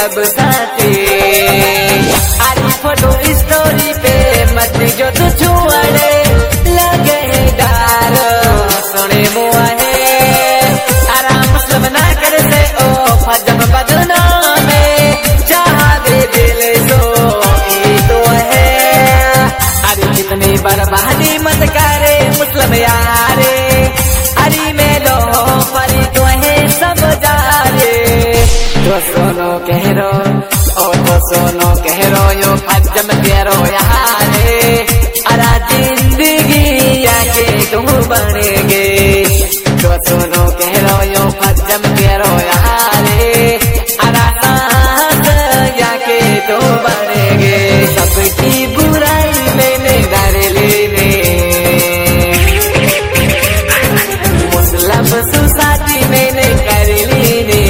सब साथी। आज फोटो स्टोरी पे मत जो तू छुआड़े लगे डार सुने मुआ है आराम मुस्लिम ना कर से ओ फजम बदना में चाह दे दिल सो ये तो है। अरे कितनी बर्बादी मत करे मुस्लिम यारे अरे में लो परी तो है सब जारे। तो सोनो कह रो ओ तो सोनो कह रो यो फजम तेरो यारे अरा जिंदगी आके तुम बनेगे। तो सोनो कह रो यो फजम तेरो यारे अरा सांस आके तुम बनेगे। सबकी बुराई मैंने डर लेने मुस्लिम सोसाइटी मैंने कर लेने।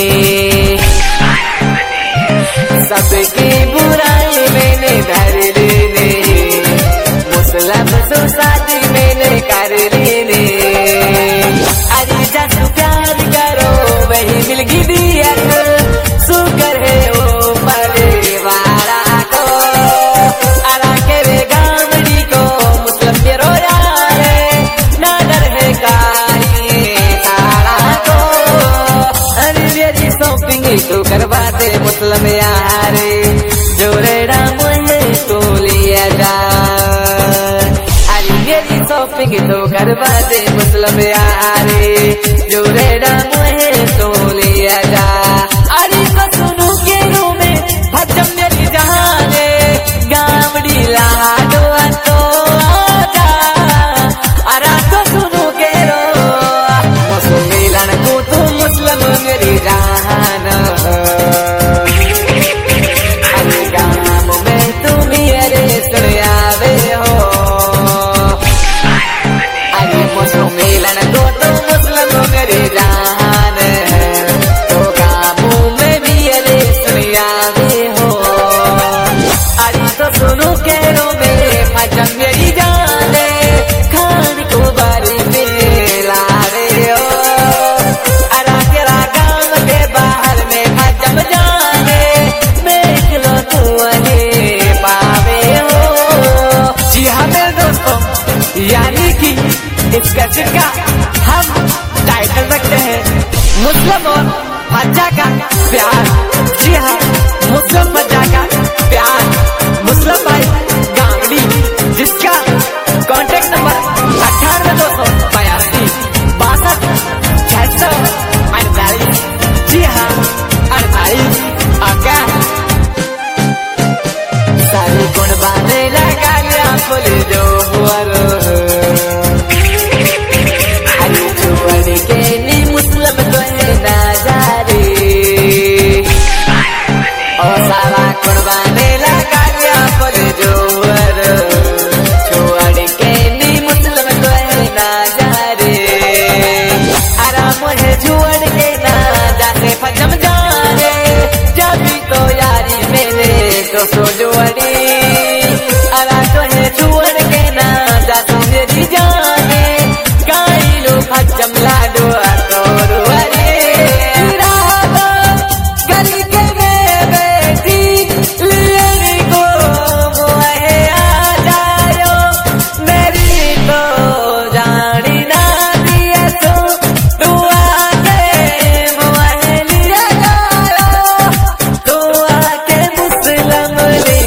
सबकी बुराई मैंने धर लेने मुस्लिम सोसाइटी मैंने कर लेने। अरे जब प्यार करो वही मिलगी दियत शुक्र है वो परिवारा को अरा के वे गामड़ी को मुस्लिम के रोया है ना डर है काई सारा को। अरे मेरी शॉपिंग तो करवा दे मुस्लिम यारे जोरेड़ा मुझे तो लिया जा। अरे मेरी शॉपिंग तो करवा दे मुस्लिम यारे जोरेड़ा मुझे तो लिया जा। अरे तो सुनू के रू में भजम मेरी जाने गामड़ी लाडो तो आजा। अरे तो सुनू के रो मुस्लिम को तो मुस्लिम मेरी जान यानी कि इस गजल का हम टाइटल रखते हैं मुस्लिम और बच्चा का प्यार। जी हाँ मुस्लिम बच्चा का प्यार मुस्लिम भाई गांगड़ी जिसका कॉन्टेक्ट नंबर 98 जी हाँ 48 आका सारी गुण बाने लगा लिया फुल जो कुर्बाने लगा लिया फुल जोर छोड़ के नी मुस्लिम तो है ना जा रे। आराम है छोड़ के ना जाते फजम जाने जब तो यारी मैंने तो सो जोड़ी। अरा तो है छोड़ के ना जाते मेरी जाने गाई लो फजम लाडो तो रुआरे। मुस्लिम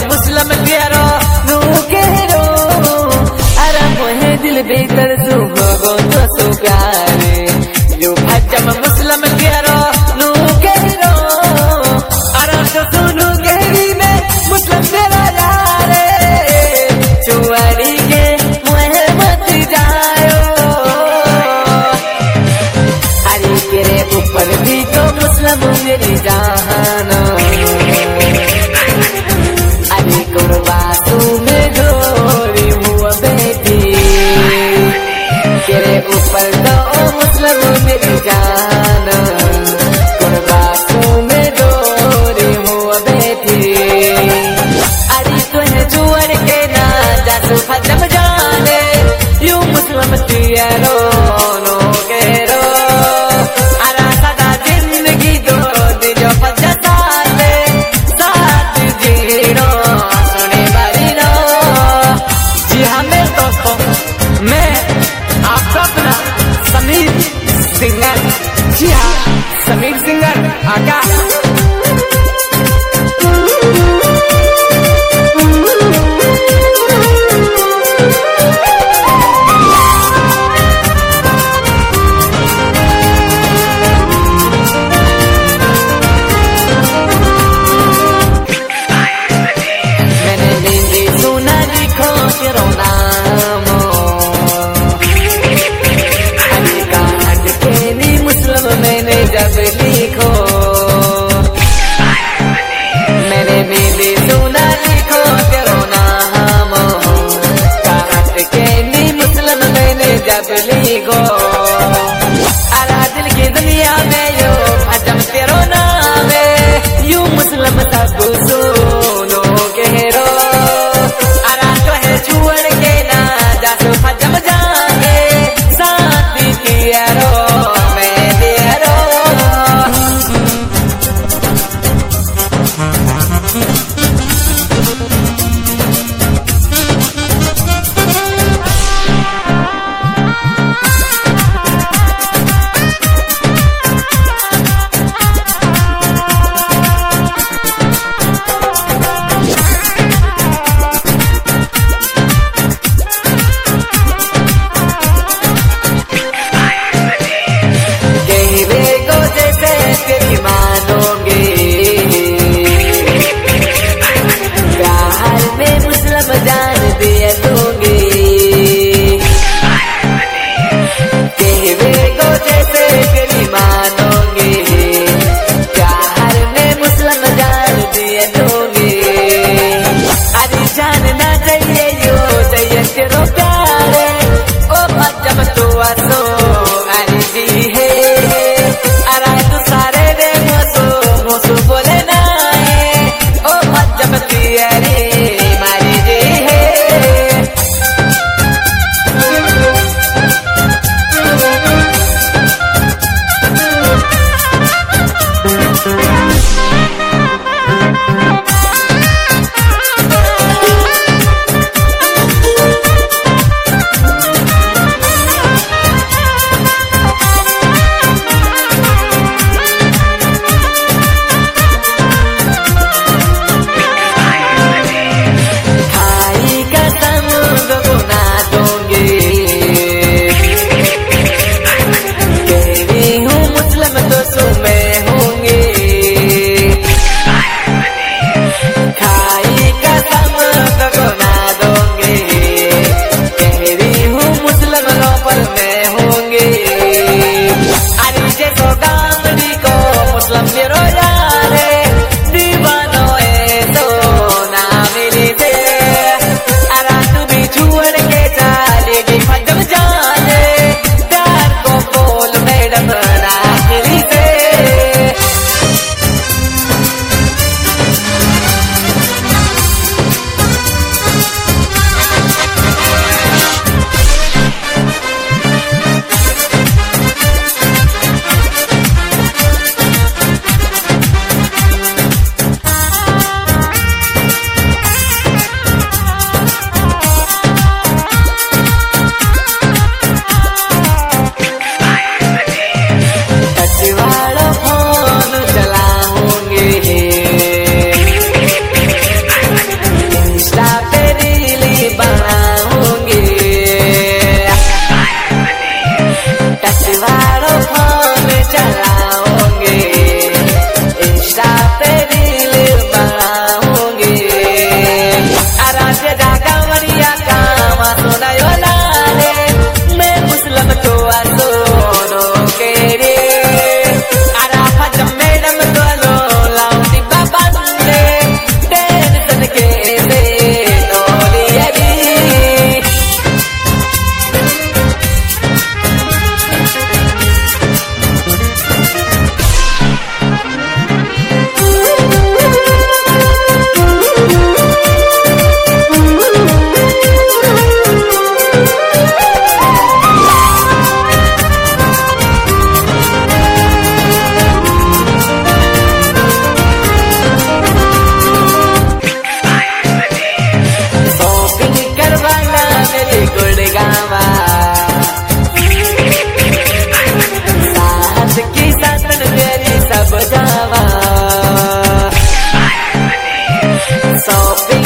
मुस्लिम प्यारो नू कहो अरे मोहे दिल भीतर तू हो तो प्यारे जो जब मुस्लिम प्यारो नू कहो अरे तो सुनू गहरी में मुस्लिम तेरा यारे चुआड़ी के मुहे मत जायो अरे तेरे ऊपर भी तो मुस्लिम मेरी जान अरे कुर्बा तू में गोरी हुआ बेटी तेरे ऊपर तो मुस्लिम मेरी जान कुर्बा तू में गोरी हुआ बेटी अरे तुझे जुआर के ना जासू खत्म जाने यू मुस्लिम तियारो नो केरो अरा सदा जिंदगी दो दिजो पचता साथ जीरो सुने वाली रो जी हाँ मेरे दोस्तों मैं आपका अपना समीर सिंगर जी हाँ समीर सिंगर आकाश मैंने जब लिखो मैंने भी सुना लिखो तेरो नाम काट के नी मुस्लिम मैंने जब लिखो अरा दिल की दुनिया में यो अजम तेरो नाम है यू मुस्लिम सब सुनो कहो अरा तो है छुअर के ना जासो फजम जाने साथ किया रो शॉपिंग